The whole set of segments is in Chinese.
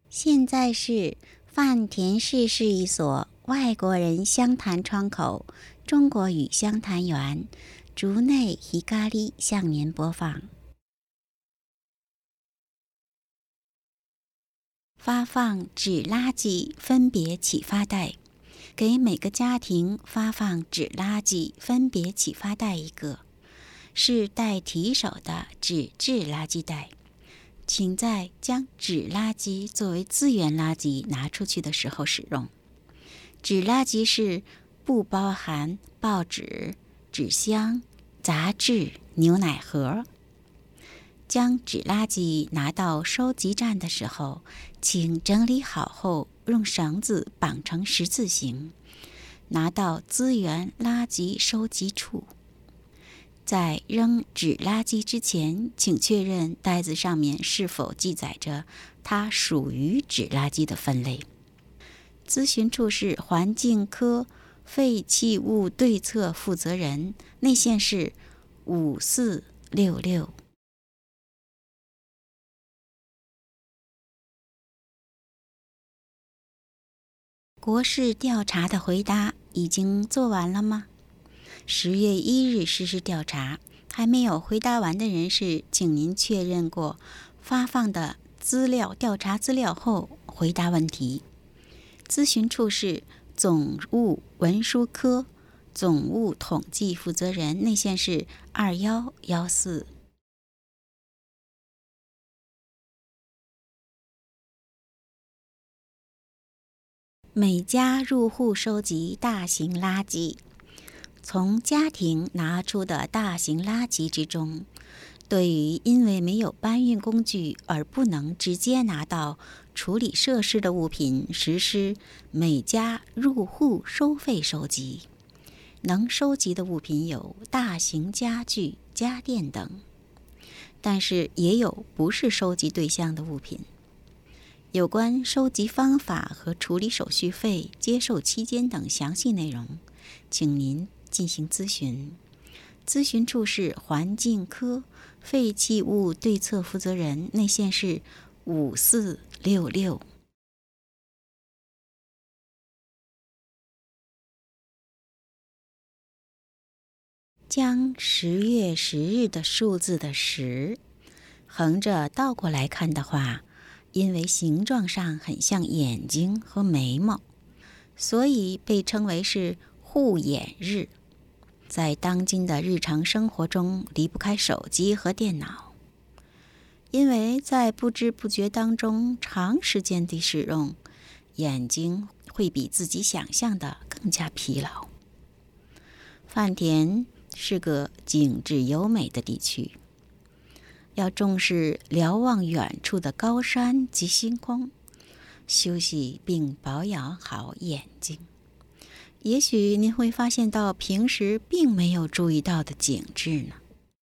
现在是饭田市市一所外国人湘潭窗口中国语湘潭园竹内光向您播放。发放纸垃圾分别启发袋，给每个家庭发放纸垃圾分别启发袋一个，是带提手的纸质垃圾袋。请在将纸垃圾作为资源垃圾拿出去的时候使用。纸垃圾是不包含报纸、纸箱、杂志、牛奶盒。将纸垃圾拿到收集站的时候，请整理好后用绳子绑成十字形，拿到资源垃圾收集处。在扔纸垃圾之前，请确认袋子上面是否记载着它属于纸垃圾的分类。咨询处是环境科废弃物对策负责人，内线是5466。国事调查的回答已经做完了吗？10月1日实施调查，还没有回答完的人士，请您确认过发放的调查资料后回答问题。咨询处是总务文书科总务统计负责人，内线是2114。每家入户收集大型垃圾。从家庭拿出的大型垃圾之中，对于因为没有搬运工具而不能直接拿到处理设施的物品，实施每家入户收费收集。能收集的物品有大型家具、家电等，但是也有不是收集对象的物品。有关收集方法和处理手续费、接受期间等详细内容，请您进行咨询。咨询处是环境科废弃物对策负责人，内线是5466。将10月10日的数字的10横着倒过来看的话，因为形状上很像眼睛和眉毛，所以被称为是护眼日。在当今的日常生活中，离不开手机和电脑，因为在不知不觉当中长时间的使用，眼睛会比自己想象的更加疲劳。饭田是个景致优美的地区，要重视瞭望远处的高山及星空，休息并保养好眼睛。也许您会发现到平时并没有注意到的景致呢。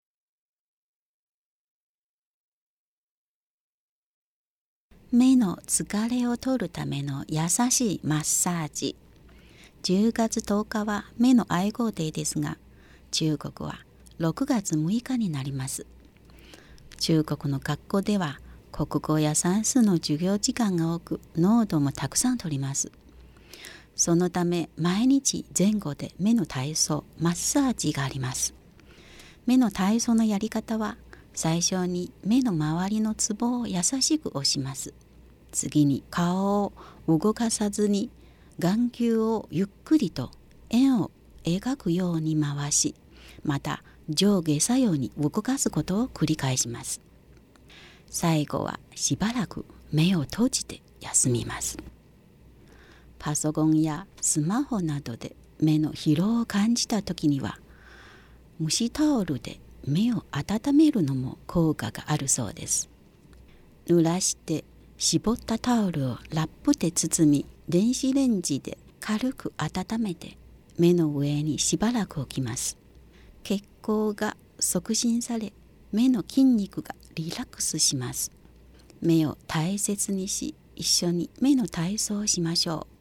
目の疲れを取るための優しいマッサージ。10月10日は目の愛好デーですが、中国は6月6日になります。中国の学校では国語や算数の授業時間が多く、濃度もたくさん取ります。そのため毎日前後で目の体操、マッサージがあります。目の体操のやり方は、最初に目の周りのツボを優しく押します。次に顔を動かさずに眼球をゆっくりと円を描くように回し、また上下左右に動かすことを繰り返します。最後はしばらく目を閉じて休みます。パソコンやスマホなどで目の疲労を感じたときには、蒸しタオルで目を温めるのも効果があるそうです。濡らして絞ったタオルをラップで包み、電子レンジで軽く温めて目の上にしばらく置きます。血行が促進され、目の筋肉がリラックスします。目を大切にし、一緒に目の体操をしましょう。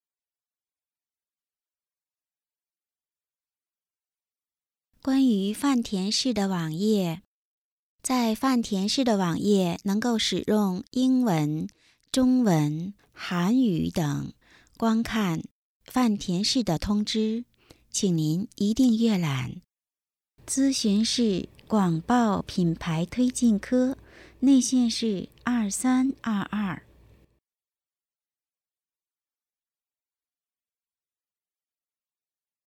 关于饭田市的网页，在饭田市的网页能够使用英文、 中文、韩语等观看饭田市的通知，请您一定阅览。咨询是广报品牌推荐科，内线是2322